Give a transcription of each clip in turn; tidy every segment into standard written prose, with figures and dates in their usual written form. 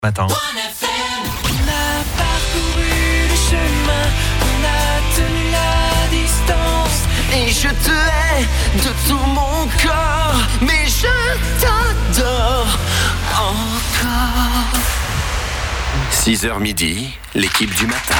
matin. On a parcouru le chemin, on a tenu la distance. Et je te hais de tout mon corps, mais je t'adore encore. 6h midi, l'équipe du matin.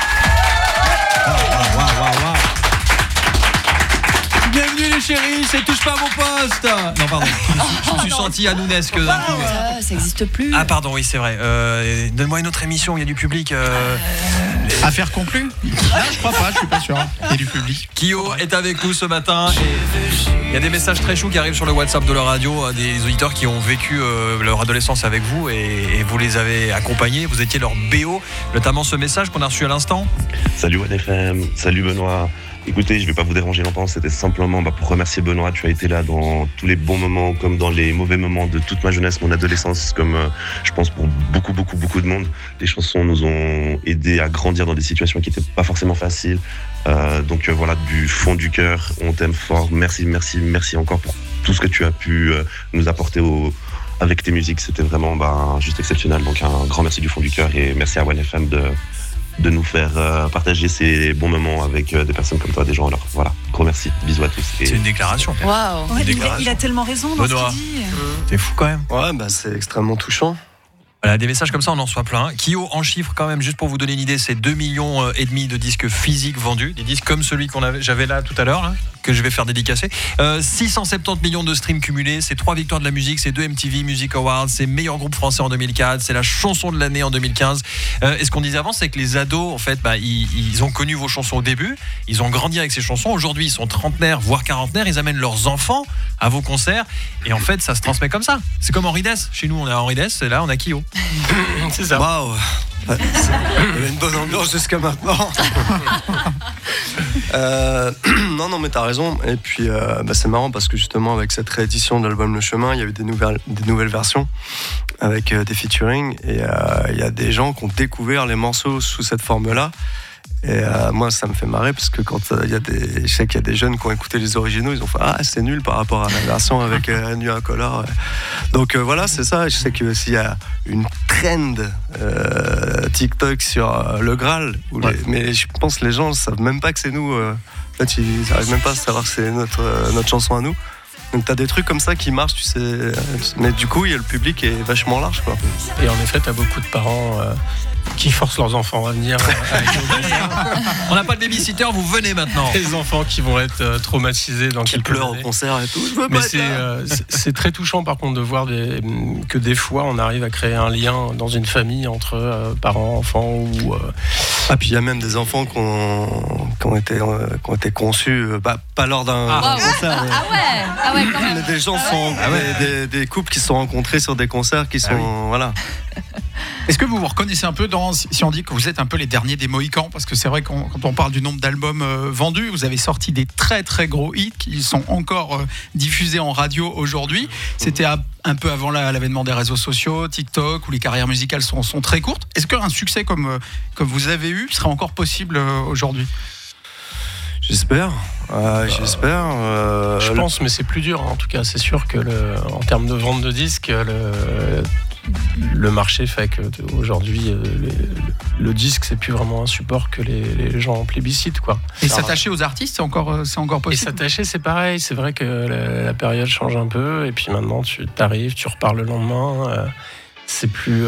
Wow. Bienvenue les chéris, c'est Touche pas à mon poste. Non pardon, je me suis senti anounesque d'un coup. Ça n'existe plus. Ah pardon, oui c'est vrai. Donne-moi une autre émission, il y a du public. Affaire conclue ? Ah, je crois pas, je suis pas sûr. Il y a du public. Kyo est avec nous ce matin et il y a des messages très choux qui arrivent sur le WhatsApp de la radio, des auditeurs qui ont vécu leur adolescence avec vous et vous les avez accompagnés, vous étiez leur BO, notamment ce message qu'on a reçu à l'instant. Salut OneFM, salut Benoît. Écoutez, je vais pas vous déranger longtemps, c'était simplement pour remercier Benoît. Tu as été là dans tous les bons moments comme dans les mauvais moments de toute ma jeunesse, mon adolescence, comme je pense pour beaucoup de monde. Les chansons nous ont aidés à grandir dans des situations qui n'étaient pas forcément faciles. Donc voilà, du fond du cœur, on t'aime fort. Merci encore pour tout ce que tu as pu nous apporter avec tes musiques. C'était vraiment juste exceptionnel. Donc un grand merci du fond du cœur et merci à OneFM de nous faire partager ces bons moments avec des personnes comme toi, des gens. Alors voilà, gros merci, bisous à tous. C'est une déclaration. Waouh. Ouais, il a tellement raison dans Benoît, ce qu'il dit. t'es fou quand même. Ouais, c'est extrêmement touchant. Voilà, des messages comme ça, on en reçoit plein. Kyo, en chiffres quand même, juste pour vous donner une idée, c'est 2,5 millions de disques physiques vendus, des disques comme celui j'avais là tout à l'heure, là, que je vais faire dédicacer. 670 millions de streams cumulés, c'est 3 victoires de la musique, c'est 2 MTV Music Awards, c'est meilleur groupe français en 2004, c'est la chanson de l'année en 2015. Et ce qu'on disait avant, c'est que les ados, en fait, ils ont connu vos chansons au début, ils ont grandi avec ces chansons. Aujourd'hui, ils sont trentenaires, voire quarantenaires, ils amènent leurs enfants à vos concerts. Et en fait, ça se transmet comme ça. C'est comme Henri Dess. Chez nous, on a Henri Dess, et là, on a Kyo. C'est ça. Waouh. Ouais, il y avait une bonne ambiance jusqu'à maintenant. Non, mais t'as raison. Et puis, c'est marrant parce que justement, avec cette réédition de l'album Le Chemin, il y avait des nouvelles versions avec des featuring. Et il y a des gens qui ont découvert les morceaux sous cette forme-là. Et moi, ça me fait marrer parce que quand je sais qu'il y a des jeunes qui ont écouté les originaux, ils ont fait c'est nul par rapport à la version avec Nu Incolore. Donc voilà, c'est ça. Je sais que s'il y a une trend TikTok sur le Graal, mais je pense que les gens ne savent même pas que c'est nous. En fait, ils n'arrivent même pas à savoir que c'est notre chanson à nous. Donc t'as des trucs comme ça qui marchent, tu sais. Mais du coup, le public est vachement large, quoi. Et en effet, t'as beaucoup de parents qui forcent leurs enfants à venir avec nous. On n'a pas de babysitter, vous venez maintenant. Les enfants qui vont être traumatisés dans qui quelques pleurent années. au concert et tout. Mais c'est très touchant par contre de voir que des fois on arrive à créer un lien dans une famille entre parents, enfants ou. Puis il y a même des enfants qui ont été conçus pas lors d'un concert. Ah ouais, quand même. Mais des gens des couples qui se sont rencontrés sur des concerts qui sont voilà. Est-ce que vous vous reconnaissez un peu si on dit que vous êtes un peu les derniers des Mohicans ? Parce que c'est vrai quand on parle du nombre d'albums vendus, vous avez sorti des très très gros hits qui sont encore diffusés en radio aujourd'hui. C'était un peu avant l'avènement des réseaux sociaux, TikTok, où les carrières musicales sont très courtes. Est-ce qu'un succès comme vous avez eu serait encore possible aujourd'hui ? J'espère. Je pense, mais c'est plus dur. En tout cas, c'est sûr que en termes de vente de disques, le marché fait que aujourd'hui le disque c'est plus vraiment un support que les gens plébiscitent, quoi. Et s'attacher aux artistes c'est encore possible. Et s'attacher c'est pareil, c'est vrai que la période change un peu et puis maintenant tu t'arrives, tu repars le lendemain, c'est plus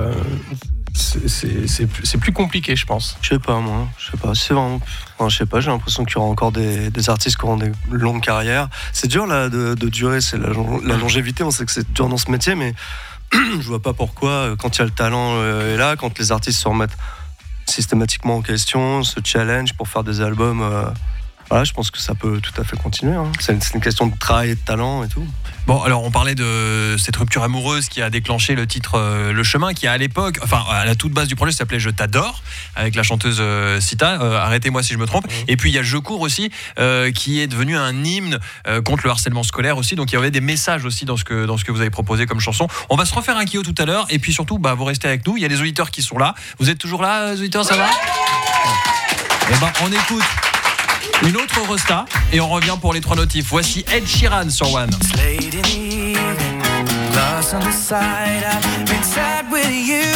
c'est plus compliqué, je pense. Je sais pas, c'est vraiment. Je sais pas, j'ai l'impression qu'il y aura encore des artistes qui auront des longues carrières. C'est dur là de durer, c'est la longévité. On sait que c'est dur dans ce métier, mais je vois pas pourquoi, quand il y a le talent est là, quand les artistes se remettent systématiquement en question, se challenge pour faire des albums. Je pense que ça peut tout à fait continuer. C'est une question de travail et de talent et tout. Bon, alors on parlait de cette rupture amoureuse qui a déclenché le titre Le Chemin, qui à l'époque, à la toute base du projet, s'appelait Je t'adore, avec la chanteuse Sita, arrêtez-moi si je me trompe. Et puis il y a Je cours aussi, qui est devenu un hymne contre le harcèlement scolaire aussi. Donc il y avait des messages aussi dans ce que vous avez proposé comme chanson. On va se refaire un Kyo tout à l'heure, et puis surtout, vous restez avec nous. Il y a les auditeurs qui sont là. Vous êtes toujours là, les auditeurs, ça va ? On écoute une autre Rosta et on revient pour les 3 notifs. Voici Ed Sheeran sur One. Late in the evening, glass on the side. I've been sad with you.